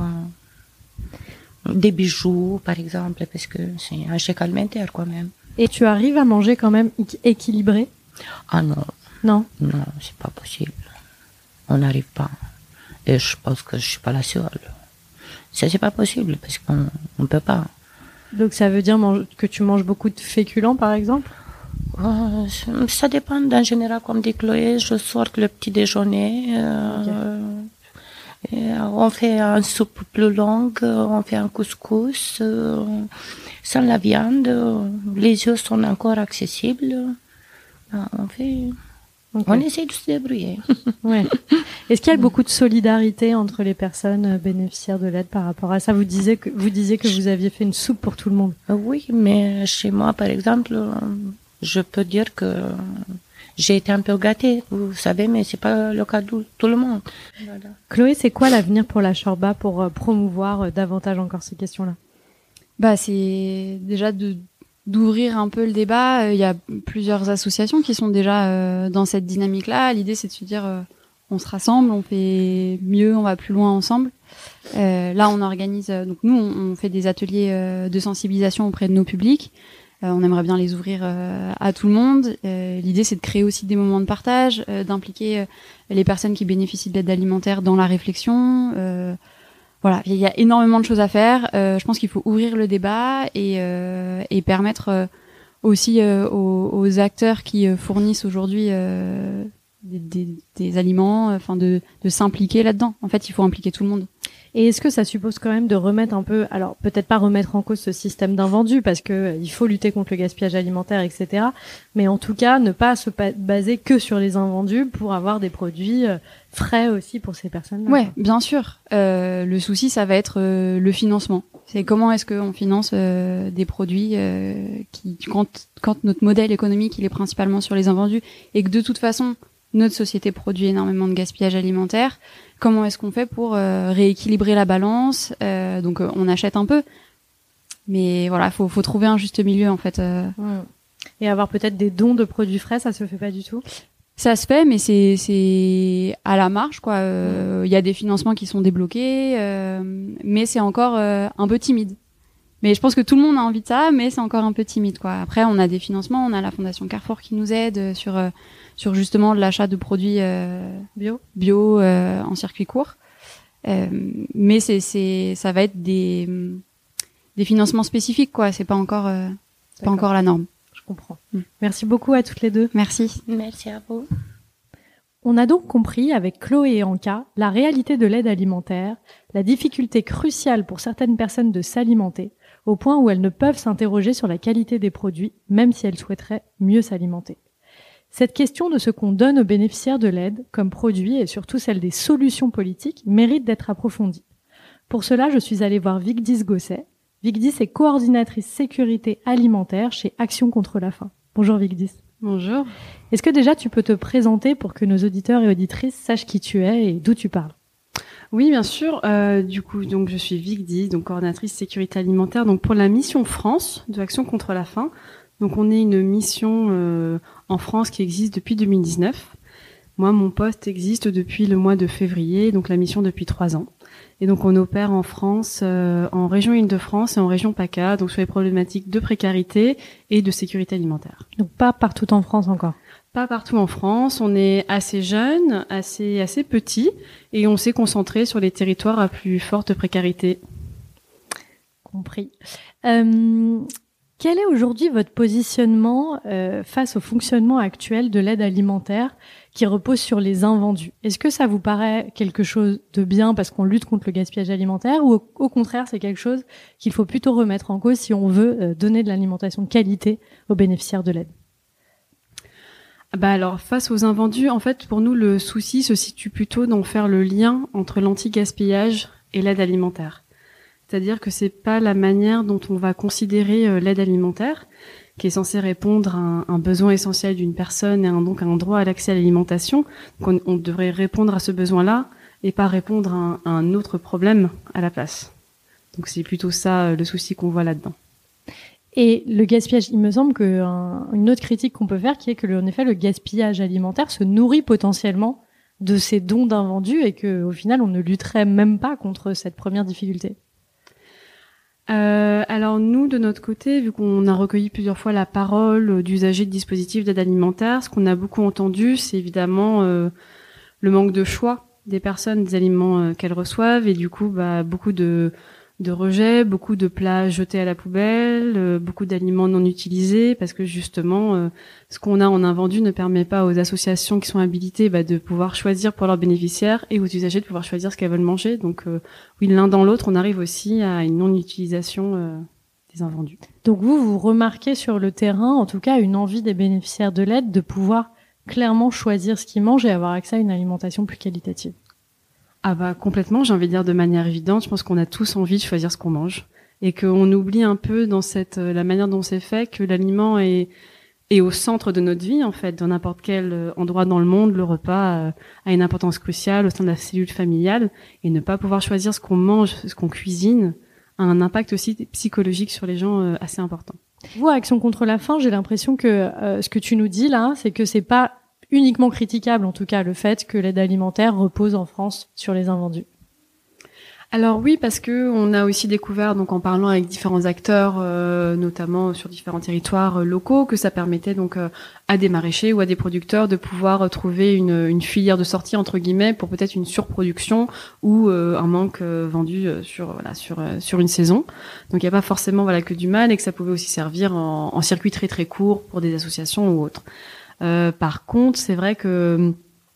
Des bijoux, par exemple, parce que c'est un chèque alimentaire quand même. Et tu arrives à manger quand même équilibré? Ah non. Non? Non, c'est pas possible. On n'arrive pas. Et je pense que je ne suis pas la seule. Ça, c'est pas possible parce qu'on ne peut pas. Donc ça veut dire que tu manges beaucoup de féculents, par exemple? euh, Ça dépend. En général, comme dit Chloé, je sors le petit déjeuner. Euh, okay. et on fait une soupe plus longue, on fait un couscous euh, sans la viande. Les œufs sont encore accessibles. On fait... Okay. On essaie de se débrouiller. Ouais. Est-ce qu'il y a beaucoup de solidarité entre les personnes bénéficiaires de l'aide par rapport à ça? Vous disiez que vous disiez que vous aviez fait une soupe pour tout le monde. Oui, mais chez moi, par exemple, je peux dire que j'ai été un peu gâtée, vous savez, mais c'est pas le cas de tout le monde. Voilà. Chloé, c'est quoi l'avenir pour la Chorba pour promouvoir davantage encore ces questions-là? Bah, c'est déjà de d'ouvrir un peu le débat. Il y a plusieurs associations qui sont déjà euh, dans cette dynamique-là. L'idée, c'est de se dire, euh, on se rassemble, on fait mieux, on va plus loin ensemble. Euh, là, on organise... Euh, donc nous, on, on fait des ateliers euh, de sensibilisation auprès de nos publics. Euh, on aimerait bien les ouvrir euh, à tout le monde. Euh, l'idée, c'est de créer aussi des moments de partage, euh, d'impliquer euh, les personnes qui bénéficient de l'aide alimentaire dans la réflexion. Euh, Voilà, il y a énormément de choses à faire. Euh, je pense qu'il faut ouvrir le débat et, euh, et permettre euh, aussi euh, aux, aux acteurs qui euh, fournissent aujourd'hui euh, des, des, des aliments, enfin de, de s'impliquer là-dedans. En fait, il faut impliquer tout le monde. Et est-ce que ça suppose quand même de remettre un peu, alors peut-être pas remettre en cause ce système d'invendus parce que euh, il faut lutter contre le gaspillage alimentaire, et cetera. Mais en tout cas, ne pas se pa- baser que sur les invendus pour avoir des produits euh, frais aussi pour ces personnes-là. Ouais, bien sûr. Euh, le souci, ça va être euh, le financement. C'est comment est-ce qu'on finance euh, des produits euh, qui, quand, quand notre modèle économique il est principalement sur les invendus et que de toute façon notre société produit énormément de gaspillage alimentaire, comment est-ce qu'on fait pour euh, rééquilibrer la balance? euh, Donc euh, on achète un peu, mais voilà, faut faut trouver un juste milieu en fait. Euh. Mmh. Et avoir peut-être des dons de produits frais, ça se fait pas du tout? Ça se fait, mais c'est c'est à la marge quoi. Il euh, y a des financements qui sont débloqués, euh, mais c'est encore euh, un peu timide. Mais je pense que tout le monde a envie de ça, mais c'est encore un peu timide quoi. Après, on a des financements, on a la Fondation Carrefour qui nous aide sur euh, sur justement l'achat de produits euh, bio bio euh, en circuit court. Euh, mais c'est c'est ça va être des des financements spécifiques quoi. C'est pas encore euh, c'est pas encore la norme. Je comprends. Mmh. Merci beaucoup à toutes les deux. Merci. Merci à vous. On a donc compris avec Chloé et Anka la réalité de l'aide alimentaire, la difficulté cruciale pour certaines personnes de s'alimenter, au point où elles ne peuvent s'interroger sur la qualité des produits, même si elles souhaiteraient mieux s'alimenter. Cette question de ce qu'on donne aux bénéficiaires de l'aide comme produit et surtout celle des solutions politiques mérite d'être approfondie. Pour cela, je suis allée voir Vigdis Gosset. Vigdis est coordinatrice sécurité alimentaire chez Action contre la faim. Bonjour Vigdis. Bonjour. Est-ce que déjà tu peux te présenter pour que nos auditeurs et auditrices sachent qui tu es et d'où tu parles? Oui, bien sûr. Euh, du coup, donc je suis Vigdis, donc coordinatrice sécurité alimentaire, donc pour la mission France de Action contre la faim. Donc on est une mission euh, en France qui existe depuis deux mille dix-neuf. Moi, mon poste existe depuis le mois de février, donc la mission depuis trois ans. Et donc on opère en France, euh, en région Île-de-France et en région PACA, donc sur les problématiques de précarité et de sécurité alimentaire. Donc pas partout en France encore. Pas partout en France, on est assez jeune, assez assez petit, et on s'est concentré sur les territoires à plus forte précarité. Compris. Euh, quel est aujourd'hui votre positionnement euh, face au fonctionnement actuel de l'aide alimentaire qui repose sur les invendus? Est-ce que ça vous paraît quelque chose de bien parce qu'on lutte contre le gaspillage alimentaire, ou au, au contraire c'est quelque chose qu'il faut plutôt remettre en cause si on veut euh, donner de l'alimentation de qualité aux bénéficiaires de l'aide? Bah alors, face aux invendus, en fait, pour nous, le souci se situe plutôt dans faire le lien entre l'anti-gaspillage et l'aide alimentaire. C'est-à-dire que c'est pas la manière dont on va considérer euh, l'aide alimentaire, qui est censée répondre à un, un besoin essentiel d'une personne et un, donc un droit à l'accès à l'alimentation. Donc on, on devrait répondre à ce besoin-là et pas répondre à un, à un autre problème à la place. Donc c'est plutôt ça euh, le souci qu'on voit là-dedans. Et le gaspillage, il me semble que un, une autre critique qu'on peut faire, qui est que, le, en effet, le gaspillage alimentaire se nourrit potentiellement de ces dons d'invendus et que, au final, on ne lutterait même pas contre cette première difficulté. Euh, alors nous, de notre côté, vu qu'on a recueilli plusieurs fois la parole d'usagers de dispositifs d'aide alimentaire, ce qu'on a beaucoup entendu, c'est évidemment euh, le manque de choix des personnes, des aliments euh, qu'elles reçoivent, et du coup, bah, beaucoup de de rejets, beaucoup de plats jetés à la poubelle, euh, beaucoup d'aliments non utilisés, parce que justement, euh, ce qu'on a en invendu ne permet pas aux associations qui sont habilitées bah, de pouvoir choisir pour leurs bénéficiaires et aux usagers de pouvoir choisir ce qu'elles veulent manger. Donc euh, oui, l'un dans l'autre, on arrive aussi à une non-utilisation euh, des invendus. Donc vous, vous remarquez sur le terrain, en tout cas, une envie des bénéficiaires de l'aide de pouvoir clairement choisir ce qu'ils mangent et avoir accès à une alimentation plus qualitative. Ah bah complètement, j'ai envie de dire de manière évidente, je pense qu'on a tous envie de choisir ce qu'on mange et qu'on oublie un peu dans cette la manière dont c'est fait que l'aliment est est au centre de notre vie en fait, dans n'importe quel endroit dans le monde, le repas a une importance cruciale au sein de la cellule familiale, et ne pas pouvoir choisir ce qu'on mange, ce qu'on cuisine a un impact aussi psychologique sur les gens assez important. Vous, à Action contre la faim, j'ai l'impression que euh, ce que tu nous dis là, c'est que c'est pas uniquement critiquable, en tout cas, le fait que l'aide alimentaire repose en France sur les invendus. Alors oui, parce que on a aussi découvert, donc en parlant avec différents acteurs, euh, notamment sur différents territoires euh, locaux, que ça permettait donc euh, à des maraîchers ou à des producteurs de pouvoir trouver une, une filière de sortie entre guillemets pour peut-être une surproduction ou euh, un manque euh, vendu euh, sur voilà sur euh, sur une saison. Donc il n'y a pas forcément voilà que du mal, et que ça pouvait aussi servir en, en circuit très très court pour des associations ou autres. Euh, par contre, c'est vrai que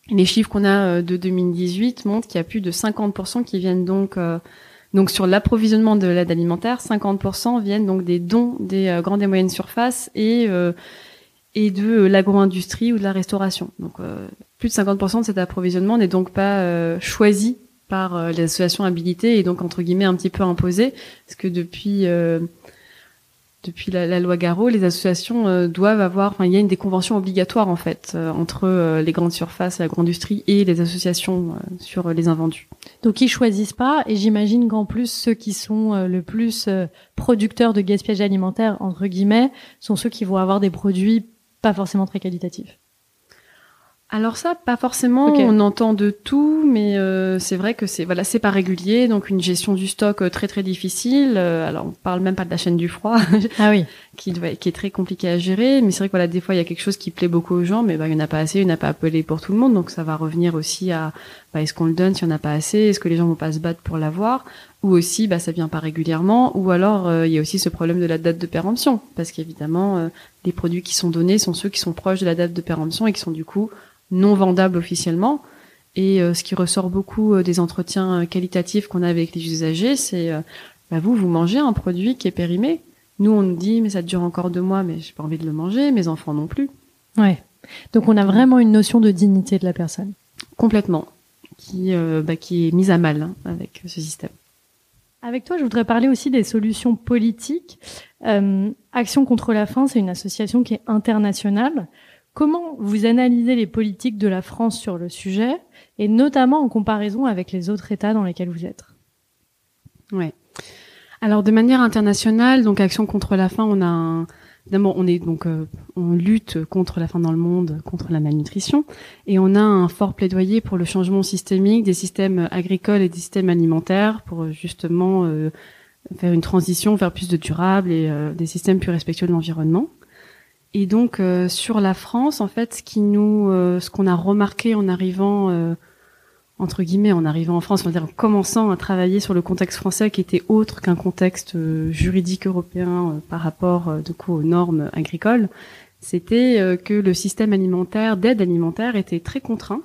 Les chiffres qu'on a de deux mille dix-huit montrent qu'il y a plus de cinquante pour cent qui viennent donc euh, donc sur l'approvisionnement de l'aide alimentaire, cinquante pour cent viennent donc des dons des euh, grandes et moyennes surfaces et euh, et de euh, l'agro-industrie ou de la restauration. Donc euh, plus de cinquante pour cent de cet approvisionnement n'est donc pas euh, choisi par euh, les associations habilitées et donc entre guillemets un petit peu imposé, parce que depuis euh, depuis la, la loi Garot, les associations euh, doivent avoir, enfin il y a une des conventions obligatoires en fait euh, entre euh, les grandes surfaces, l'agro-industrie et les associations euh, sur euh, les invendus. Donc ils choisissent pas, et j'imagine qu'en plus ceux qui sont euh, le plus euh, producteurs de gaspillage alimentaire entre guillemets sont ceux qui vont avoir des produits pas forcément très qualitatifs. Alors ça, pas forcément. Okay. On entend de tout, mais euh, c'est vrai que c'est voilà, c'est pas régulier, donc une gestion du stock euh, très très difficile. Euh, alors on parle même pas de la chaîne du froid, ah oui, qui doit, qui est très compliquée à gérer. Mais c'est vrai que voilà, des fois il y a quelque chose qui plaît beaucoup aux gens, mais bah il y en a pas assez, il y en a pas appelé pour tout le monde, donc ça va revenir aussi à bah est-ce qu'on le donne, s'il y en a pas assez, est-ce que les gens vont pas se battre pour l'avoir, ou aussi bah ça vient pas régulièrement, ou alors euh, il y a aussi ce problème de la date de péremption, parce qu'évidemment euh, les produits qui sont donnés sont ceux qui sont proches de la date de péremption et qui sont du coup non vendable officiellement. Et euh, ce qui ressort beaucoup euh, des entretiens euh, qualitatifs qu'on a avec les usagers, c'est euh, bah vous, vous mangez un produit qui est périmé. Nous, on nous dit, mais ça dure encore deux mois, mais j'ai pas envie de le manger, mes enfants non plus. Ouais. Donc on a vraiment une notion de dignité de la personne. Complètement. Qui, euh, bah, qui est mise à mal hein, avec ce système. Avec toi, je voudrais parler aussi des solutions politiques. Euh, Action contre la faim, c'est une association qui est internationale. Comment vous analysez les politiques de la France sur le sujet, et notamment en comparaison avec les autres États dans lesquels vous êtes? Ouais. Alors de manière internationale, donc Action contre la faim, on a un, d'abord on est donc euh, on lutte contre la faim dans le monde, contre la malnutrition, et on a un fort plaidoyer pour le changement systémique des systèmes agricoles et des systèmes alimentaires pour justement euh, faire une transition vers plus de durable et euh, des systèmes plus respectueux de l'environnement. Et donc euh, sur la France, en fait, ce qui nous, euh, ce qu'on a remarqué en arrivant, euh, entre guillemets, en arrivant en France, on va dire en commençant à travailler sur le contexte français, qui était autre qu'un contexte euh, juridique européen euh, par rapport euh, du coup aux normes agricoles, c'était euh, que le système alimentaire, d'aide alimentaire, était très contraint,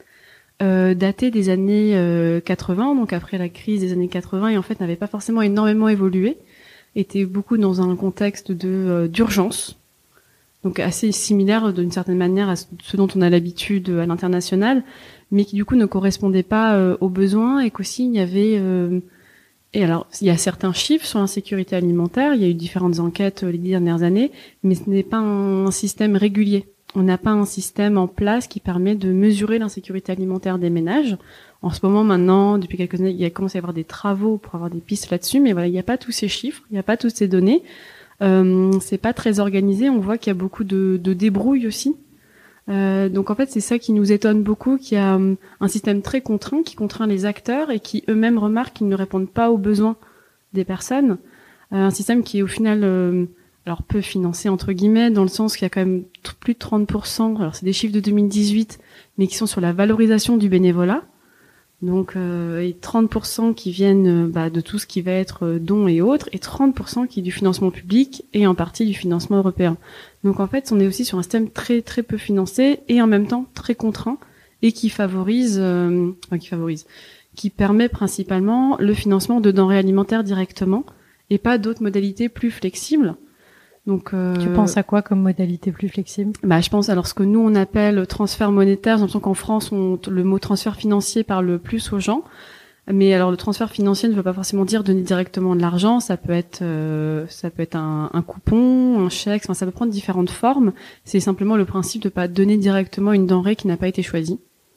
euh, daté des années euh, quatre-vingts, donc après la crise des années quatre-vingts, et en fait n'avait pas forcément énormément évolué, était beaucoup dans un contexte de euh, d'urgence. Donc assez similaire d'une certaine manière à ce dont on a l'habitude à l'international, mais qui du coup ne correspondait pas euh, aux besoins, et qu'aussi il y avait... Euh, et alors, il y a certains chiffres sur l'insécurité alimentaire, il y a eu différentes enquêtes euh, les dernières années, mais ce n'est pas un système régulier. On n'a pas un système en place qui permet de mesurer l'insécurité alimentaire des ménages. En ce moment, maintenant, depuis quelques années, il y a commencé à y avoir des travaux pour avoir des pistes là-dessus, mais voilà, il n'y a pas tous ces chiffres, il n'y a pas toutes ces données. Euh, c'est pas très organisé. On voit qu'il y a beaucoup de, de débrouilles aussi. Euh, donc en fait, c'est ça qui nous étonne beaucoup, qu'il y a um, un système très contraint qui contraint les acteurs et qui eux-mêmes remarquent qu'ils ne répondent pas aux besoins des personnes. Euh, un système qui est au final, euh, alors peu financé entre guillemets, dans le sens qu'il y a quand même t- plus de trente pour cent. Alors c'est des chiffres de deux mille dix-huit, mais qui sont sur la valorisation du bénévolat. Donc, euh, et trente pour cent qui viennent bah, de tout ce qui va être euh, dons et autres, et trente pour cent qui est du financement public et en partie du financement européen. Donc en fait, on est aussi sur un système très très peu financé et en même temps très contraint et qui favorise, euh, enfin, qui favorise, qui permet principalement le financement de denrées alimentaires directement et pas d'autres modalités plus flexibles. Donc, euh, tu penses à quoi comme modalité plus flexible? Bah, je pense alors ce que nous on appelle transfert monétaire. J'ai l'impression qu'en France, on, le mot transfert financier parle plus aux gens. Mais alors le transfert financier ne veut pas forcément dire donner directement de l'argent. Ça peut être, euh, ça peut être un, un coupon, un chèque. Enfin, ça peut prendre différentes formes. C'est simplement le principe de pas donner directement une denrée qui n'a pas été choisie.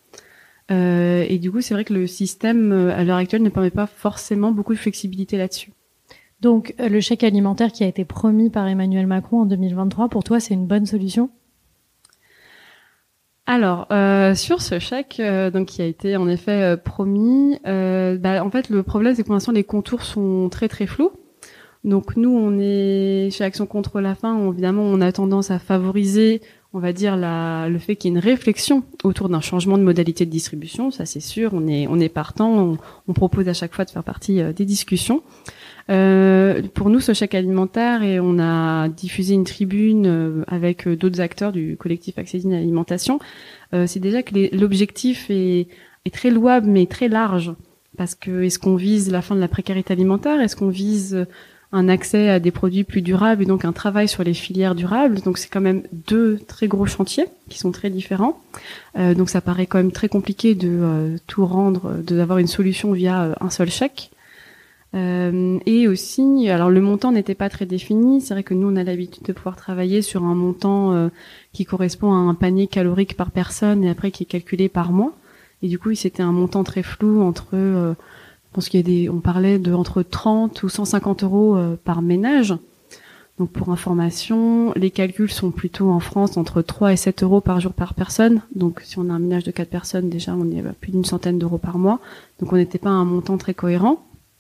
Euh, et du coup, c'est vrai que le système à l'heure actuelle ne permet pas forcément beaucoup de flexibilité là-dessus. Donc, le chèque alimentaire qui a été promis par Emmanuel Macron en deux mille vingt-trois, pour toi, c'est une bonne solution? Alors, euh, sur ce chèque, euh, donc qui a été en effet euh, promis, euh, bah, en fait, le problème, c'est que pour l'instant, les contours sont très très flous. Donc, nous, on est chez Action contre la faim, on, évidemment, on a tendance à favoriser, on va dire, la, le fait qu'il y ait une réflexion autour d'un changement de modalité de distribution. Ça, c'est sûr, on est on est partant, on, on propose à chaque fois de faire partie euh, des discussions. Euh, pour nous, ce chèque alimentaire, et on a diffusé une tribune euh, avec euh, d'autres acteurs du collectif Accédine à l'alimentation, euh, c'est déjà que les, l'objectif est, est très louable, mais très large. Parce que est-ce qu'on vise la fin de la précarité alimentaire? Est-ce qu'on vise un accès à des produits plus durables et donc un travail sur les filières durables? Donc c'est quand même deux très gros chantiers qui sont très différents. Euh, donc ça paraît quand même très compliqué de euh, tout rendre, de d'avoir une solution via euh, un seul chèque. Euh, et aussi, alors le montant n'était pas très défini. C'est vrai que nous, on a l'habitude de pouvoir travailler sur un montant euh, qui correspond à un panier calorique par personne et après qui est calculé par mois. Et du coup, c'était un montant très flou entre, euh, je pense qu'il y a des, on parlait de entre trente ou cent cinquante euros euh, par ménage. Donc pour information, les calculs sont plutôt en France entre trois et sept euros par jour par personne. Donc si on a un ménage de quatre personnes, déjà on est à plus d'une centaine d'euros par mois. Donc on n'était pas à un montant très cohérent.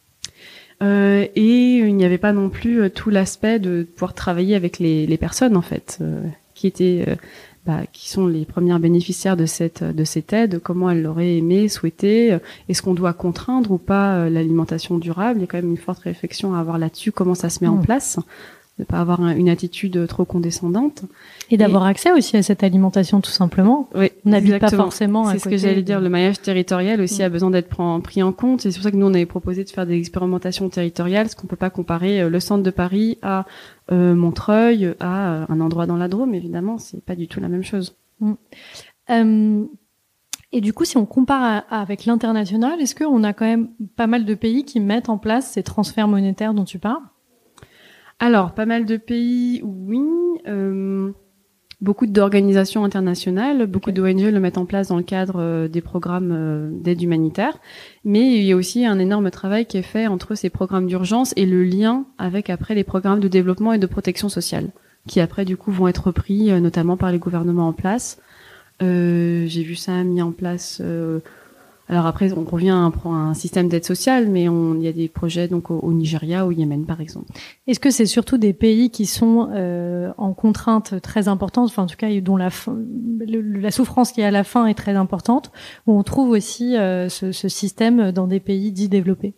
Euh, et il n'y avait pas non plus euh, tout l'aspect de pouvoir travailler avec les, les personnes en fait, euh, qui étaient, euh, bah, qui sont les premières bénéficiaires de cette de cette aide. Comment elles l'auraient aimé, souhaité. euh, Est-ce qu'on doit contraindre ou pas euh, l'alimentation durable? Il y a quand même une forte réflexion à avoir là-dessus. Comment ça se met mmh. en place? De pas avoir un, une attitude trop condescendante et d'avoir et, accès aussi à cette alimentation tout simplement. Oui, on n'habite pas forcément. C'est ce que j'allais dire. Le maillage territorial aussi mmh. a besoin d'être pris en compte. Et c'est pour ça que nous on avait proposé de faire des expérimentations territoriales, parce qu'on peut pas comparer le centre de Paris à euh, Montreuil, à un endroit dans la Drôme. Évidemment, c'est pas du tout la même chose. Mmh. Euh, et du coup, si on compare à, à avec l'international, est-ce qu'on a quand même pas mal de pays qui mettent en place ces transferts monétaires dont tu parles? Alors, pas mal de pays, oui. Euh, beaucoup d'organisations internationales, beaucoup okay. d'O N G le mettent en place dans le cadre euh, des programmes euh, d'aide humanitaire. Mais il y a aussi un énorme travail qui est fait entre ces programmes d'urgence et le lien avec après les programmes de développement et de protection sociale, qui après du coup vont être pris euh, notamment par les gouvernements en place. Euh, j'ai vu ça mis en place... Euh, Alors après, on revient à un, à un système d'aide sociale, mais on, il y a des projets donc au, au Nigeria, au Yémen, par exemple. Est-ce que c'est surtout des pays qui sont euh, en contrainte très importante, enfin en tout cas dont la, le, la souffrance qui est à la fin est très importante, où on trouve aussi euh, ce, ce système dans des pays dits développés?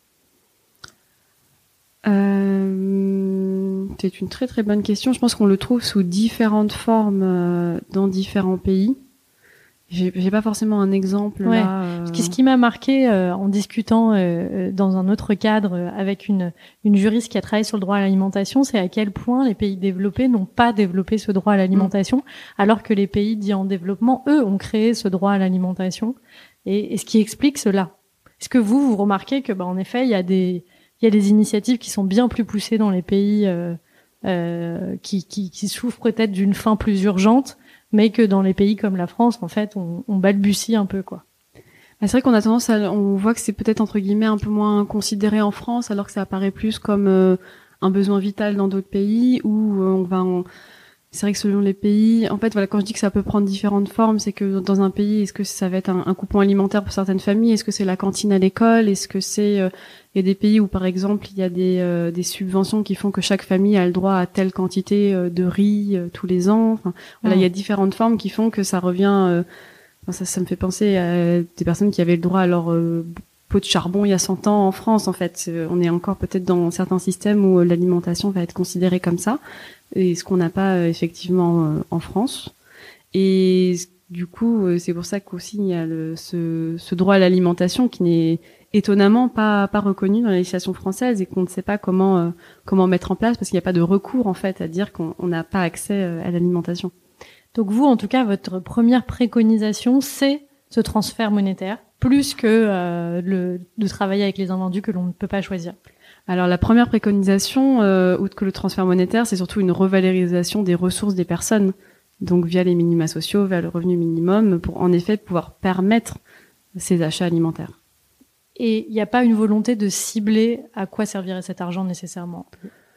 euh, C'est une très très bonne question. Je pense qu'on le trouve sous différentes formes euh, dans différents pays. J'ai, j'ai pas forcément un exemple ouais. là. Euh... Ce qui m'a marqué euh, en discutant euh, dans un autre cadre euh, avec une une juriste qui a travaillé sur le droit à l'alimentation, c'est à quel point les pays développés n'ont pas développé ce droit à l'alimentation, mmh. alors que les pays dits en développement, eux, ont créé ce droit à l'alimentation. Et, et ce qui explique cela. Est-ce que vous vous remarquez que, bah, en effet, il y a des il y a des initiatives qui sont bien plus poussées dans les pays euh, euh, qui, qui qui souffrent peut-être d'une faim plus urgente, mais que dans les pays comme la France, en fait, on, on balbutie un peu, quoi. C'est vrai qu'on a tendance à, on voit que c'est peut-être entre guillemets un peu moins considéré en France, alors que ça apparaît plus comme euh, un besoin vital dans d'autres pays où euh, on va en... C'est vrai que selon les pays, en fait, voilà, quand je dis que ça peut prendre différentes formes, c'est que dans un pays, est-ce que ça va être un, un coupon alimentaire pour certaines familles? Est-ce que c'est la cantine à l'école? Est-ce que c'est, euh, il y a des pays où, par exemple, il y a des, euh, des subventions qui font que chaque famille a le droit à telle quantité euh, de riz euh, tous les ans. Enfin, voilà, mmh. il y a différentes formes qui font que ça revient, euh, enfin, ça, ça me fait penser à des personnes qui avaient le droit à leur euh, pot de charbon il y a cent ans en France, en fait. On est encore peut-être dans certains systèmes où l'alimentation va être considérée comme ça, et ce qu'on n'a pas euh, effectivement euh, en France. Et du coup, euh, c'est pour ça qu'aussi il y a le, ce, ce droit à l'alimentation qui n'est étonnamment pas pas reconnu dans la législation française et qu'on ne sait pas comment euh, comment mettre en place, parce qu'il n'y a pas de recours en fait à dire qu'on n'a pas accès euh, à l'alimentation. Donc vous, en tout cas, votre première préconisation, c'est ce transfert monétaire, plus que euh, le de travailler avec les invendus que l'on ne peut pas choisir. Alors la première préconisation, euh, outre que le transfert monétaire, c'est surtout une revalorisation des ressources des personnes, donc via les minima sociaux, via le revenu minimum, pour en effet pouvoir permettre ces achats alimentaires. Et il n'y a pas une volonté de cibler à quoi servirait cet argent nécessairement?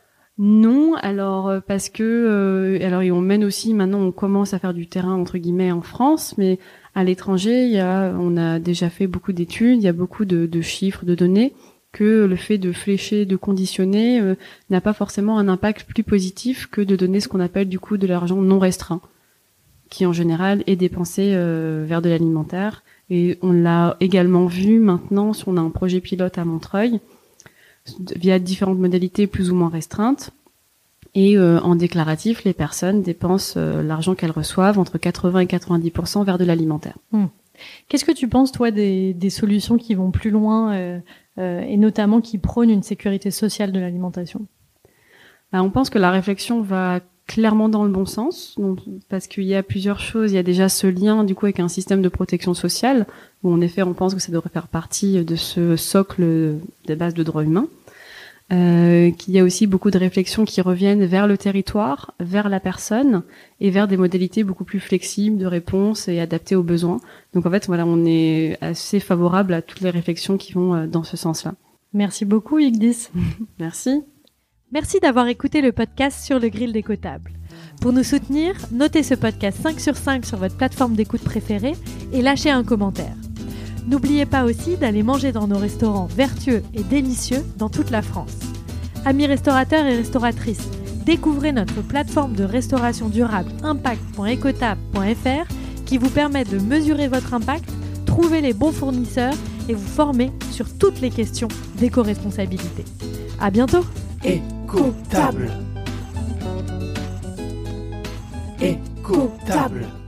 Non, alors parce que euh, alors et on mène aussi maintenant, on commence à faire du terrain entre guillemets en France, mais à l'étranger, il y a, on a déjà fait beaucoup d'études, il y a beaucoup de, de chiffres, de données, que le fait de flécher, de conditionner euh, n'a pas forcément un impact plus positif que de donner ce qu'on appelle du coup de l'argent non restreint, qui en général est dépensé euh, vers de l'alimentaire. Et on l'a également vu maintenant, si on a un projet pilote à Montreuil, via différentes modalités plus ou moins restreintes. Et euh, en déclaratif, les personnes dépensent euh, l'argent qu'elles reçoivent entre quatre-vingts et quatre-vingt-dix pour cent vers de l'alimentaire. Mmh. Qu'est-ce que tu penses, toi, des, des solutions qui vont plus loin euh, euh, et notamment qui prônent une sécurité sociale de l'alimentation ? Bah, on pense que la réflexion va clairement dans le bon sens, donc, parce qu'il y a plusieurs choses. Il y a déjà ce lien du coup avec un système de protection sociale, où en effet on pense que ça devrait faire partie de ce socle des bases de droits humains. Euh, qu'il y a aussi beaucoup de réflexions qui reviennent vers le territoire, vers la personne, et vers des modalités beaucoup plus flexibles de réponse et adaptées aux besoins. Donc en fait, voilà, on est assez favorable à toutes les réflexions qui vont dans ce sens-là. Merci beaucoup, Yigdis. Merci. Merci d'avoir écouté le podcast sur le grill décotable. Pour nous soutenir, notez ce podcast cinq sur cinq sur votre plateforme d'écoute préférée et lâchez un commentaire. N'oubliez pas aussi d'aller manger dans nos restaurants vertueux et délicieux dans toute la France. Amis restaurateurs et restauratrices, découvrez notre plateforme de restauration durable impact point ecotable point f r qui vous permet de mesurer votre impact, trouver les bons fournisseurs et vous former sur toutes les questions d'éco-responsabilité. À bientôt! Écotable. Écotable.